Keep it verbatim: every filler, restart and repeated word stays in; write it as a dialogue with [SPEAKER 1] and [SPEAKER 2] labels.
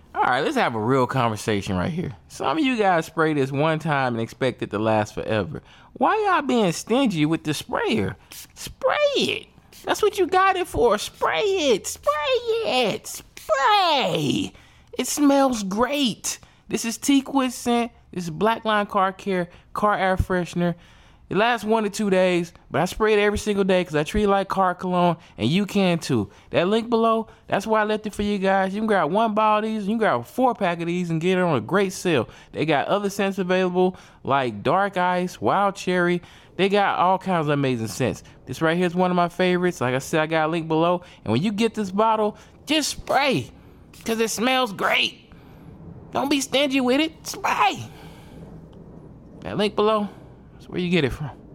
[SPEAKER 1] All right, let's have a real conversation right here. Some of you guys spray this one time and expect it to last forever. Why y'all being stingy with the sprayer? Spray it. That's what you got it for. Spray it. Spray it. Spray. It smells great. This is Teakwood scent. This is Black Line Car Care car air freshener. It lasts one to two days, but I spray it every single day because I treat it like car cologne, and you can too. That link below, that's why I left it for you guys. You can grab one bottle of these, you can grab a four pack of these and get it on a great sale. They got other scents available like Dark Ice, Wild Cherry. They got all kinds of amazing scents. This right here is one of my favorites. Like I said, I got a link below. And when you get this bottle, just spray because it smells great. Don't be stingy with it. Spray. That link below, that's where you get it from.